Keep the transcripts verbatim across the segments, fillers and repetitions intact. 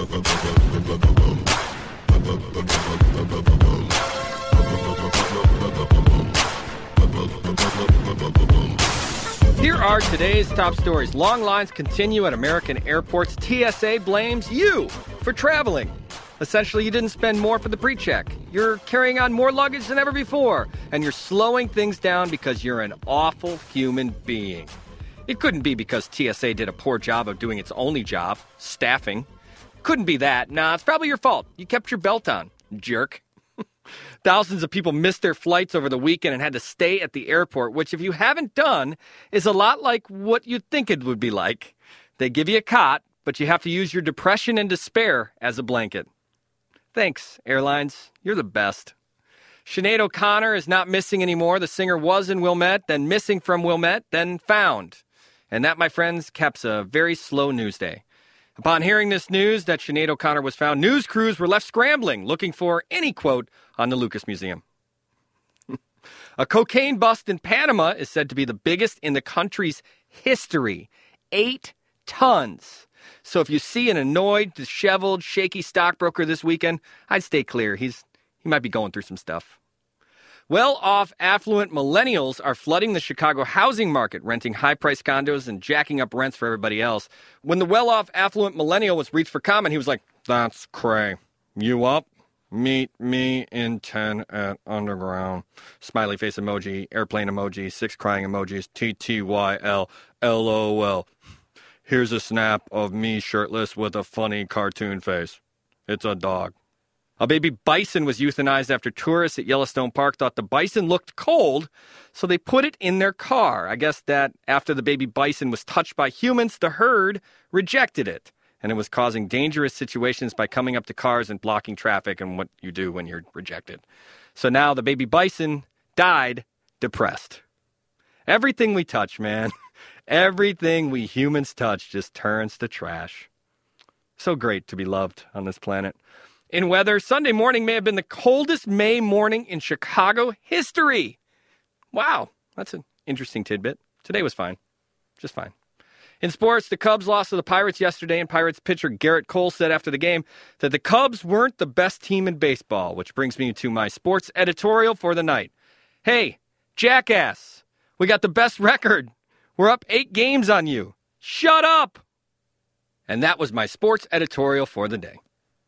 Here are today's top stories. Long lines continue at American airports. T S A blames you for traveling. Essentially, you didn't spend more for the pre-check. You're carrying on more luggage than ever before, and you're slowing things down because you're an awful human being. It couldn't be because T S A did a poor job of doing its only job, staffing. Couldn't be that. Nah, it's probably your fault. You kept your belt on, jerk. Thousands of people missed their flights over the weekend and had to stay at the airport, which if you haven't done, is a lot like what you'd think it would be like. They give you a cot, but you have to use your depression and despair as a blanket. Thanks, airlines. You're the best. Sinead O'Connor is not missing anymore. The singer was in Wilmette, then missing from Wilmette, then found. And that, my friends, caps a very slow news day. Upon hearing this news that Sinead O'Connor was found, news crews were left scrambling, looking for any quote on the Lucas Museum. A cocaine bust in Panama is said to be the biggest in the country's history. Eight tons. So if you see an annoyed, disheveled, shaky stockbroker this weekend, I'd stay clear. He's he might be going through some stuff. Well-off, affluent millennials are flooding the Chicago housing market, renting high-priced condos and jacking up rents for everybody else. When the well-off, affluent millennial was reached for comment, he was like, "That's cray. You up? Meet me in ten at Underground." Smiley face emoji, airplane emoji, six crying emojis, T T Y L, L O L. Here's a snap of me shirtless with a funny cartoon face. It's a dog. A baby bison was euthanized after tourists at Yellowstone Park thought the bison looked cold, so they put it in their car. I guess that after the baby bison was touched by humans, the herd rejected it, and it was causing dangerous situations by coming up to cars and blocking traffic and what you do when you're rejected. So now the baby bison died depressed. Everything we touch, man, everything we humans touch just turns to trash. So great to be loved on this planet. In weather, Sunday morning may have been the coldest May morning in Chicago history. Wow, that's an interesting tidbit. Today was fine. Just fine. In sports, the Cubs lost to the Pirates yesterday, and Pirates pitcher Garrett Cole said after the game that the Cubs weren't the best team in baseball, which brings me to my sports editorial for the night. Hey, jackass, we got the best record. We're up eight games on you. Shut up! And that was my sports editorial for the day.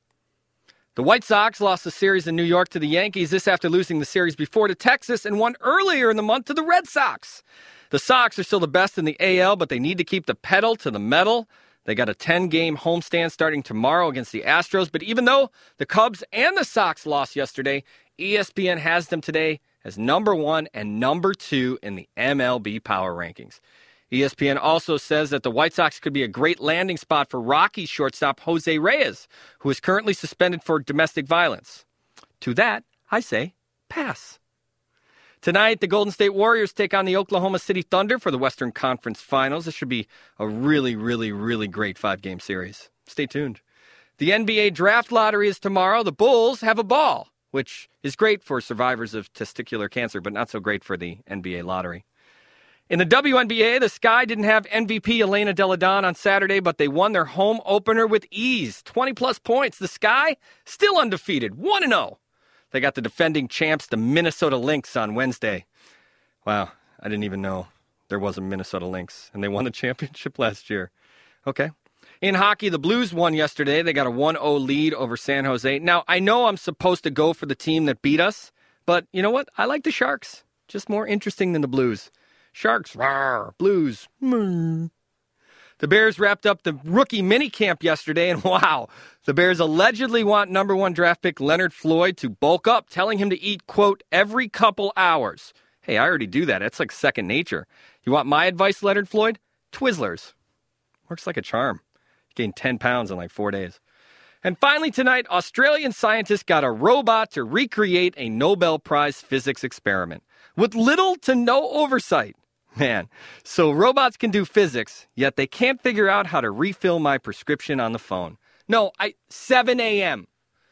The White Sox lost the series in New York to the Yankees, this after losing the series before to Texas and won earlier in the month to the Red Sox. The Sox are still the best in the A L, but they need to keep the pedal to the metal. They got a ten-game homestand starting tomorrow against the Astros, but even though the Cubs and the Sox lost yesterday, E S P N has them today as number one and number two in the M L B Power Rankings. E S P N also says that the White Sox could be a great landing spot for Rockies shortstop Jose Reyes, who is currently suspended for domestic violence. To that, I say, pass. Tonight, the Golden State Warriors take on the Oklahoma City Thunder for the Western Conference Finals. This should be a really, really, really great five-game series. Stay tuned. The N B A Draft Lottery is tomorrow. The Bulls have a ball, which is great for survivors of testicular cancer, but not so great for the N B A Lottery. In the W N B A, the Sky didn't have M V P Elena Delle Donne on Saturday, but they won their home opener with ease. twenty-plus points. The Sky, still undefeated, one and oh. They got the defending champs, the Minnesota Lynx, on Wednesday. Wow, I didn't even know there was a Minnesota Lynx, and they won the championship last year. Okay. In hockey, the Blues won yesterday. They got a one oh lead over San Jose. Now, I know I'm supposed to go for the team that beat us, but you know what? I like the Sharks. Just more interesting than the Blues. Sharks, rawr, Blues, moo. The Bears wrapped up the rookie minicamp yesterday, and wow, the Bears allegedly want number one draft pick Leonard Floyd to bulk up, telling him to eat, quote, every couple hours. Hey, I already do that. That's like second nature. You want my advice, Leonard Floyd? Twizzlers. Works like a charm. He gained ten pounds in like four days. And finally tonight, Australian scientists got a robot to recreate a Nobel Prize physics experiment with little to no oversight. Man, so robots can do physics, yet they can't figure out how to refill my prescription on the phone. No, I seven a.m.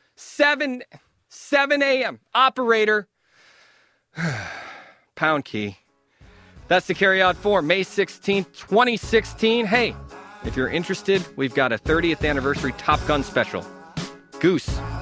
seven, seven a.m. Operator. Pound key. That's the carry out for May sixteenth, twenty sixteen. Hey, If you're interested, we've got a thirtieth anniversary Top Gun special. Goose.